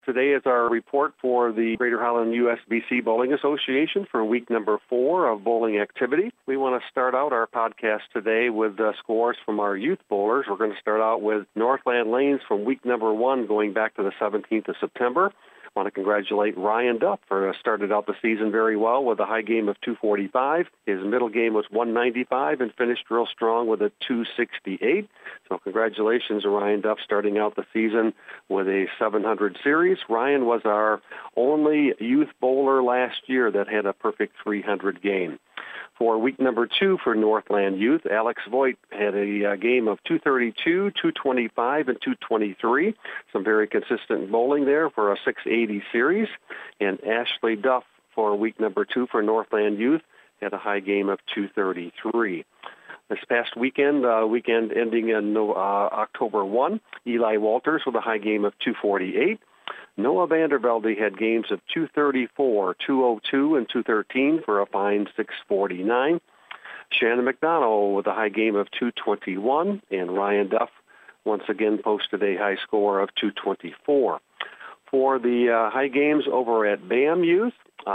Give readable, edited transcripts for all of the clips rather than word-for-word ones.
Today is our report for the Greater Highland USBC Bowling Association for week number 4 of bowling activity. We want to start out our podcast today with scores from our youth bowlers. We're going to start out with Northland Lanes from week number 1 going back to the 17th of September. I want to congratulate Ryan Duff for started out the season very well with a high game of 245. His middle game was 195 and finished real strong with a 268. So congratulations to Ryan Duff starting out the season with a 700 series. Ryan was our only youth bowler last year that had a perfect 300 game. For week number 2 for Northland Youth, Alex Voigt had a game of 232, 225, and 223. Some very consistent bowling there for a 680 series. And Ashley Duff for week number 2 for Northland Youth had a high game of 233. This past weekend ending in October 1, Eli Walters with a high game of 248. Noah Vandervelde had games of 234, 202, and 213 for a fine 649. Shannon McDonald with a high game of 221, and Ryan Duff once again posted a high score of 224. For the high games over at BAM Youth,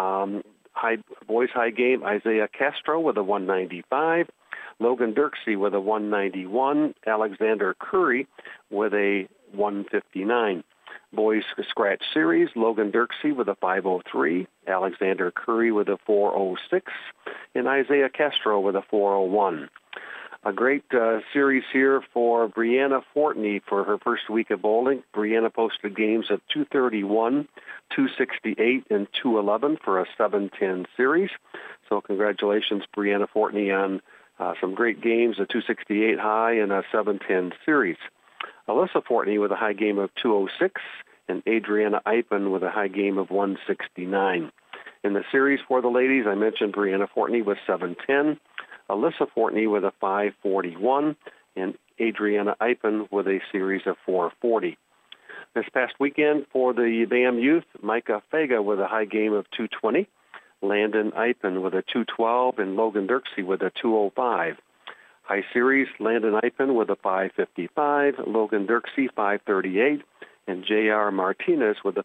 boys high game, Isaiah Castro with a 195, Logan Dirksey with a 191, Alexander Curry with a 159. Boys Scratch Series, Logan Dirksey with a 503, Alexander Curry with a 406, and Isaiah Castro with a 401. A great series here for Brianna Fortney for her first week of bowling. Brianna posted games of 231, 268, and 211 for a 710 series. So congratulations, Brianna Fortney, on some great games, a 268 high and a 710 series. Alyssa Fortney with a high game of 206, and Adriana Ipen with a high game of 169. In the series for the ladies, I mentioned Brianna Fortney with 710, Alyssa Fortney with a 541, and Adriana Ipen with a series of 440. This past weekend for the BAM Youth, Micah Fega with a high game of 220, Landon Ipen with a 212, and Logan Dirksey with a 205. High series, Landon Ipen with a 555, Logan Dirksey 538, and J.R. Martinez with a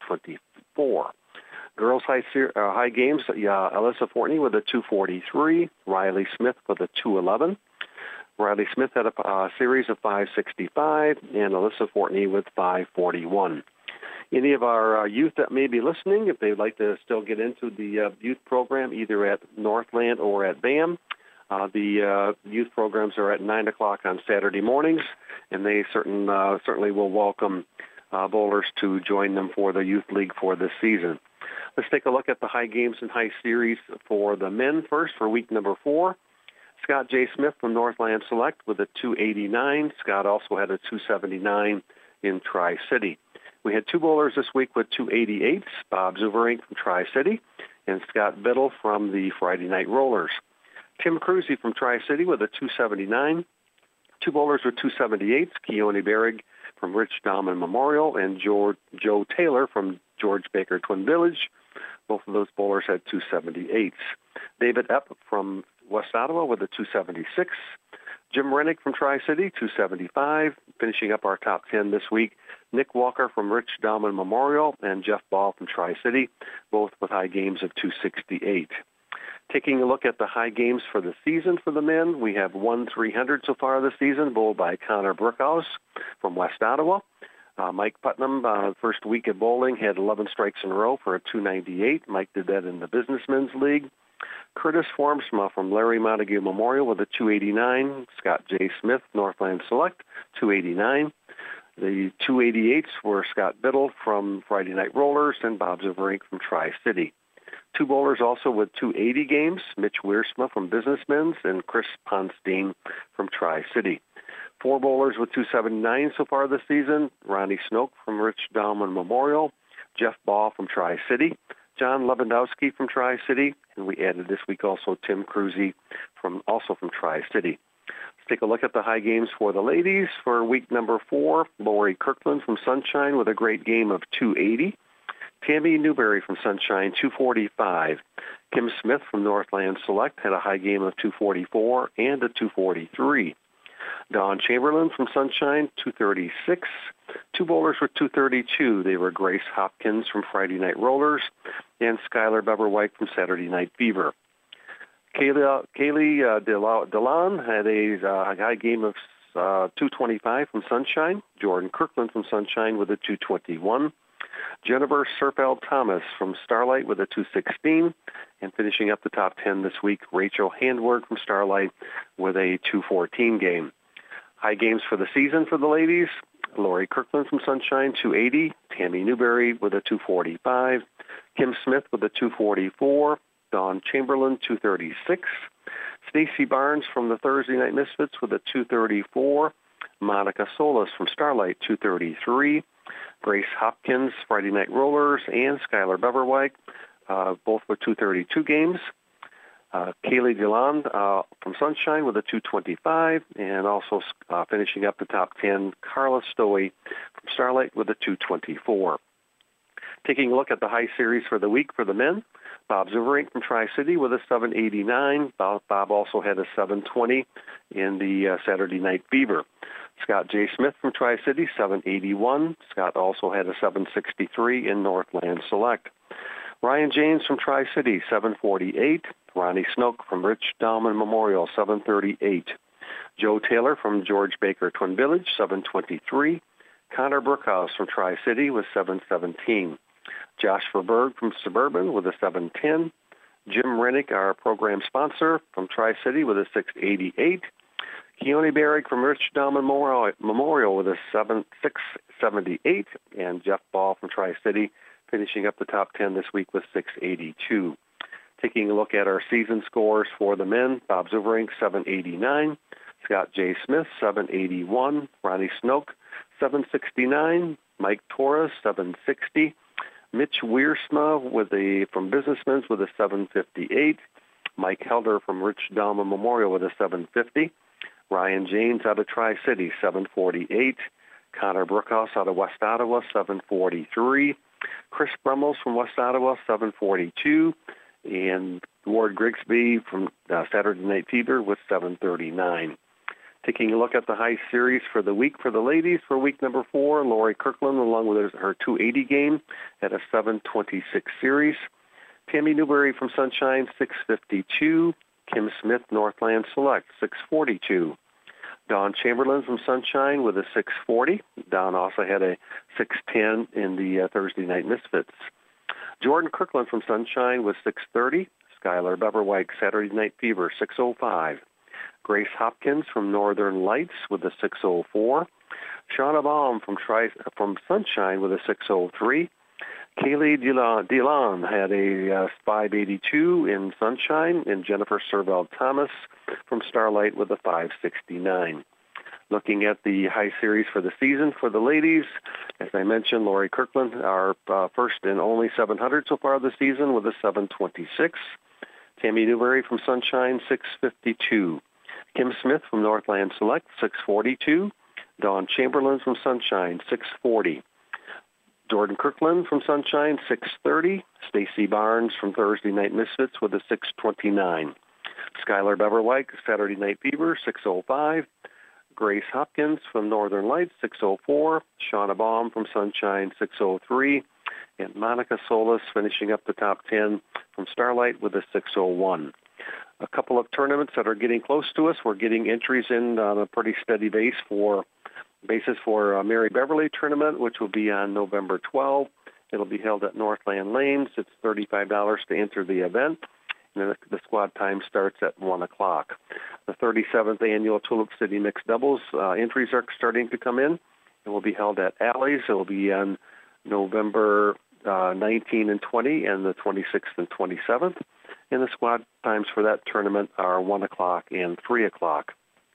524. Girls high games, Alyssa Fortney with a 243, Riley Smith with a 211. Riley Smith had a series of 565, and Alyssa Fortney with 541. Any of our youth that may be listening, if they'd like to still get into the youth program, either at Northland or at BAM, the youth programs are at 9 o'clock on Saturday mornings, and they certainly will welcome bowlers to join them for the youth league for this season. Let's take a look at the high games and high series for the men first for week number 4. Scott J. Smith from Northland Select with a 289. Scott also had a 279 in Tri-City. We had 2 bowlers this week with 288s, Bob Zuverink from Tri-City and Scott Biddle from the Friday Night Rollers. Tim Cruzy from Tri-City with a 279. 2 bowlers with 278s, Keone Berrig from Rich Dahlman Memorial and Joe Taylor from George Baker Twin Village. Both of those bowlers had 278s. David Epp from West Ottawa with a 276. Jim Rennick from Tri-City, 275. Finishing up our top 10 this week, Nick Walker from Rich Dahlman Memorial and Jeff Ball from Tri-City, both with high games of 268. Taking a look at the high games for the season for the men, we have 1 300 so far this season, bowled by Connor Brookhouse from West Ottawa. Mike Putnam, first week of bowling, had 11 strikes in a row for a 298. Mike did that in the Businessmen's League. Curtis Formsma from Larry Montague Memorial with a 289. Scott J. Smith, Northland Select, 289. The 288s were Scott Biddle from Friday Night Rollers and Bob Zuverink from Tri-City. 2 bowlers also with 280 games, Mitch Wiersma from Businessmen's and Chris Ponstein from Tri-City. 4 bowlers with 279 so far this season, Ronnie Snoke from Rich Dahlman Memorial, Jeff Ball from Tri-City, John Lewandowski from Tri-City, and we added this week also Tim Cruzy from Tri-City. Let's take a look at the high games for the ladies. For week number 4, Lori Kirkland from Sunshine with a great game of 280. Tammy Newberry from Sunshine, 245. Kim Smith from Northland Select had a high game of 244 and a 243. Dawn Chamberlain from Sunshine, 236. Two bowlers with 232. They were Grace Hopkins from Friday Night Rollers and Skylar Beverwhite from Saturday Night Fever. Kaylee DeLon had a high game of 225 from Sunshine. Jordan Kirkland from Sunshine with a 221. Jennifer Serfeld Thomas from Starlight with a 216. And finishing up the top 10 this week, Rachel Handward from Starlight with a 214 game. High games for the season for the ladies. Lori Kirkland from Sunshine, 280. Tammy Newberry with a 245. Kim Smith with a 244. Dawn Chamberlain, 236. Stacy Barnes from the Thursday Night Misfits with a 234. Monica Solis from Starlight, 233. Grace Hopkins, Friday Night Rollers, and Skylar Beverwhite, both with 232 games. Kaylee DeLon from Sunshine with a 225, and also finishing up the top 10, Carla Stoey from Starlight with a 224. Taking a look at the high series for the week for the men, Bob Zuverink from Tri-City with a 789. Bob also had a 720 in the Saturday Night Fever. Scott J. Smith from Tri-City, 781. Scott also had a 763 in Northland Select. Ryan James from Tri-City, 748. Ronnie Snoke from Rich Dahlman Memorial, 738. Joe Taylor from George Baker Twin Village, 723. Connor Brookhouse from Tri-City with 717. Josh Verberg from Suburban with a 710. Jim Rennick, our program sponsor, from Tri-City with a 688. Keone Barrick from Rich Dahlman Memorial with a 678. And Jeff Ball from Tri-City finishing up the top 10 this week with 682. Taking a look at our season scores for the men, Bob Zuverink, 789. Scott J. Smith, 781. Ronnie Snoke, 769. Mike Torres, 760. Mitch Wiersma from Businessmen's with a 758. Mike Helder from Rich Dahlman Memorial with a 750. Ryan James out of Tri-City, 748. Connor Brookhouse out of West Ottawa, 743. Chris Brummels from West Ottawa, 742. And Ward Grigsby from Saturday Night Fever with 739. Taking a look at the high series for the week for the ladies, for week number 4, Lori Kirkland, along with her 280 game, at a 726 series. Tammy Newberry from Sunshine, 652. Kim Smith, Northland Select, 642. Dawn Chamberlain from Sunshine with a 640. Dawn also had a 610 in the Thursday Night Misfits. Jordan Kirkland from Sunshine with 630. Skylar Beverwhite, Saturday Night Fever, 605. Grace Hopkins from Northern Lights with a 604. Shauna Baum from Sunshine with a 603. Kaylee DeLon had a 582 in Sunshine, and Jennifer Serveld Thomas from Starlight with a 569. Looking at the high series for the season for the ladies, as I mentioned, Lori Kirkland, our first and only 700 so far this season with a 726. Tammy Newberry from Sunshine, 652. Kim Smith from Northland Select, 642. Dawn Chamberlain from Sunshine, 640. Jordan Kirkland from Sunshine, 630. Stacy Barnes from Thursday Night Misfits with a 629. Skylar Beverwhite, Saturday Night Fever, 605. Grace Hopkins from Northern Lights, 604. Shauna Baum from Sunshine, 603. And Monica Solis finishing up the top 10 from Starlight with a 601. A couple of tournaments that are getting close to us. We're getting entries in on a pretty steady basis for Mary Beverly tournament, which will be on November 12th. It'll be held at Northland Lanes. It's $35 to enter the event. And the squad time starts at 1 o'clock. The 37th annual Tulip City Mixed Doubles entries are starting to come in. It will be held at Alley's. It will be on November 19 and 20 and the 26th and 27th. And the squad times for that tournament are 1 o'clock and 3 o'clock.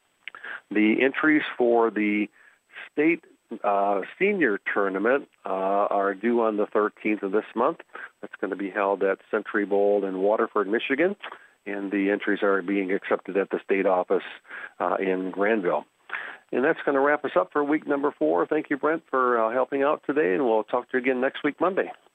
The entries for the state senior tournament are due on the 13th of this month. That's going to be held at Century Bowl in Waterford, Michigan, and the entries are being accepted at the state office in Granville. And that's going to wrap us up for week number 4. Thank you, Brent, for helping out today, and we'll talk to you again next week, Monday.